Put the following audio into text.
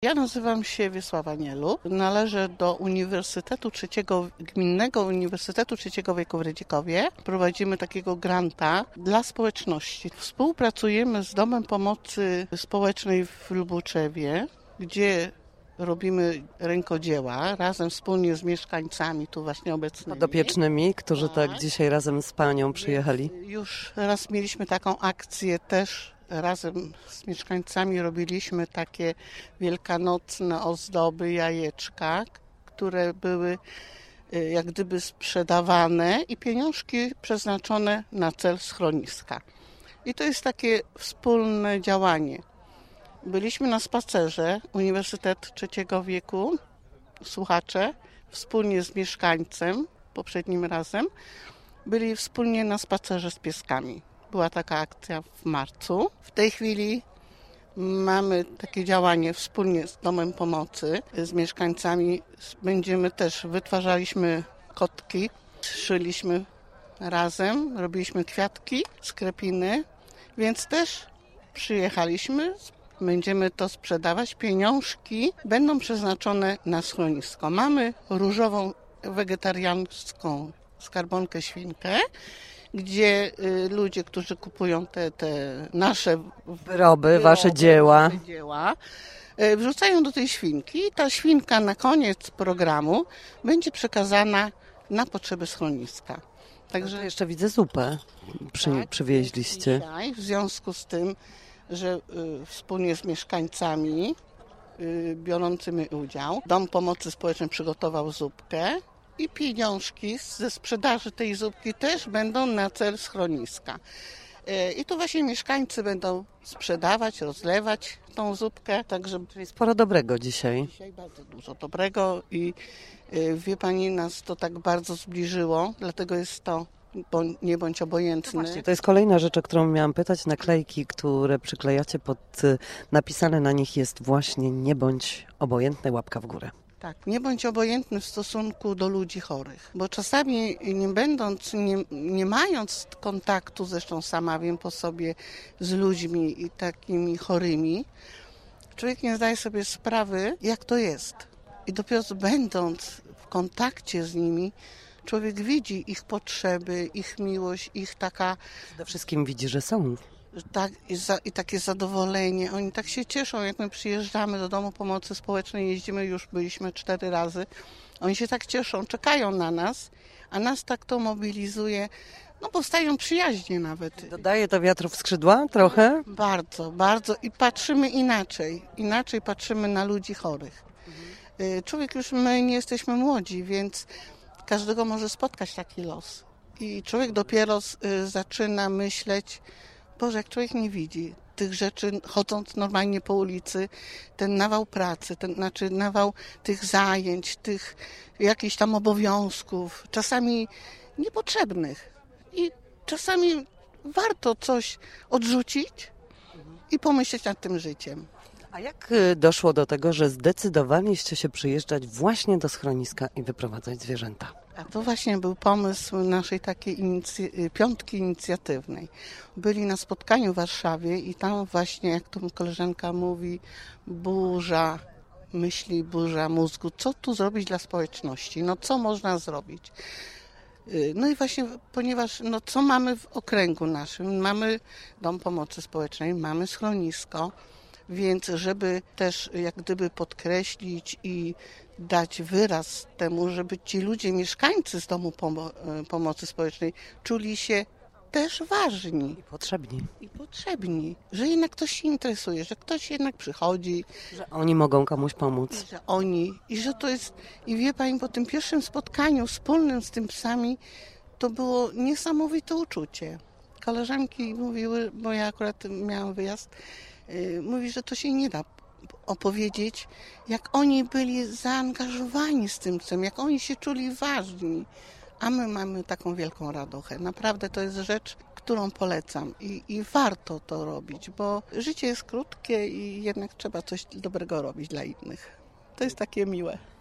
Ja nazywam się Wiesława Nielub. Należę do Gminnego Uniwersytetu Trzeciego Wieku w Rydzikowie. Prowadzimy takiego granta dla społeczności. Współpracujemy z Domem Pomocy Społecznej w Lubuczewie, gdzie robimy rękodzieła razem wspólnie z mieszkańcami tu właśnie obecnymi. Podopiecznymi, którzy tak dzisiaj razem z panią przyjechali. Już raz mieliśmy taką akcję też. Razem z mieszkańcami robiliśmy takie wielkanocne ozdoby, jajeczka, które były jak gdyby sprzedawane i pieniążki przeznaczone na cel schroniska. I to jest takie wspólne działanie. Byliśmy na spacerze Uniwersytet Trzeciego Wieku, słuchacze, wspólnie z mieszkańcem, poprzednim razem, byli wspólnie na spacerze z pieskami. Była taka akcja w marcu. W tej chwili mamy takie działanie wspólnie z Domem Pomocy, z mieszkańcami. Wytwarzaliśmy kotki, szyliśmy razem, robiliśmy kwiatki, skrepiny, więc też przyjechaliśmy, będziemy to sprzedawać. Pieniążki będą przeznaczone na schronisko. Mamy różową wegetariańską skarbonkę świnkę, gdzie ludzie, którzy kupują te nasze wyroby, wasze dzieła, wrzucają do tej świnki i ta świnka na koniec programu będzie przekazana na potrzeby schroniska. Także jeszcze widzę zupę przywieźliście. Dzisiaj, w związku z tym, że wspólnie z mieszkańcami biorącymi udział, Dom Pomocy Społecznej przygotował zupkę, i pieniążki ze sprzedaży tej zupki też będą na cel schroniska. I tu właśnie mieszkańcy będą sprzedawać, rozlewać tą zupkę. Czyli sporo dobrego dzisiaj. Dzisiaj bardzo dużo dobrego i wie pani, nas to tak bardzo zbliżyło, dlatego jest to nie bądź obojętny. No właśnie, to jest kolejna rzecz, o którą miałam pytać. Naklejki, które przyklejacie napisane na nich jest właśnie nie bądź obojętny, łapka w górę. Tak, nie bądź obojętny w stosunku do ludzi chorych, bo czasami nie mając kontaktu, zresztą sama wiem po sobie, z ludźmi i takimi chorymi, człowiek nie zdaje sobie sprawy, jak to jest. I dopiero będąc w kontakcie z nimi, człowiek widzi ich potrzeby, ich miłość, ich taka... Przede wszystkim widzi, że są. Tak, i takie zadowolenie. Oni tak się cieszą, jak my przyjeżdżamy do Domu Pomocy Społecznej, byliśmy 4 razy. Oni się tak cieszą, czekają na nas, a nas tak to mobilizuje. Powstają przyjaźnie nawet. Dodaje to wiatru w skrzydła trochę? Bardzo, bardzo. I patrzymy inaczej. Inaczej patrzymy na ludzi chorych. My nie jesteśmy młodzi, więc każdego może spotkać taki los. I człowiek dopiero zaczyna myśleć, Boże, jak człowiek nie widzi tych rzeczy, chodząc normalnie po ulicy, ten nawał pracy, nawał tych zajęć, tych jakichś tam obowiązków, czasami niepotrzebnych. I czasami warto coś odrzucić i pomyśleć nad tym życiem. A jak doszło do tego, że zdecydowaliście się przyjeżdżać właśnie do schroniska i wyprowadzać zwierzęta? A to właśnie był pomysł naszej takiej piątki inicjatywnej. Byli na spotkaniu w Warszawie i tam właśnie, jak to koleżanka mówi, burza myśli, burza mózgu. Co tu zrobić dla społeczności? Co można zrobić? I właśnie, ponieważ co mamy w okręgu naszym? Mamy Dom Pomocy Społecznej, mamy schronisko, więc żeby też jak gdyby podkreślić i dać wyraz temu, żeby ci ludzie, mieszkańcy z Domu Pomocy Społecznej czuli się też ważni. I potrzebni. Że jednak ktoś się interesuje, że ktoś jednak przychodzi. Że oni mogą komuś pomóc. I że to jest... I wie pani, po tym pierwszym spotkaniu wspólnym z tym psami to było niesamowite uczucie. Koleżanki mówiły, bo ja akurat miałam wyjazd, mówi, że to się nie da opowiedzieć, jak oni byli zaangażowani z tym psem, jak oni się czuli ważni, a my mamy taką wielką radochę. Naprawdę to jest rzecz, którą polecam i warto to robić, bo życie jest krótkie i jednak trzeba coś dobrego robić dla innych. To jest takie miłe.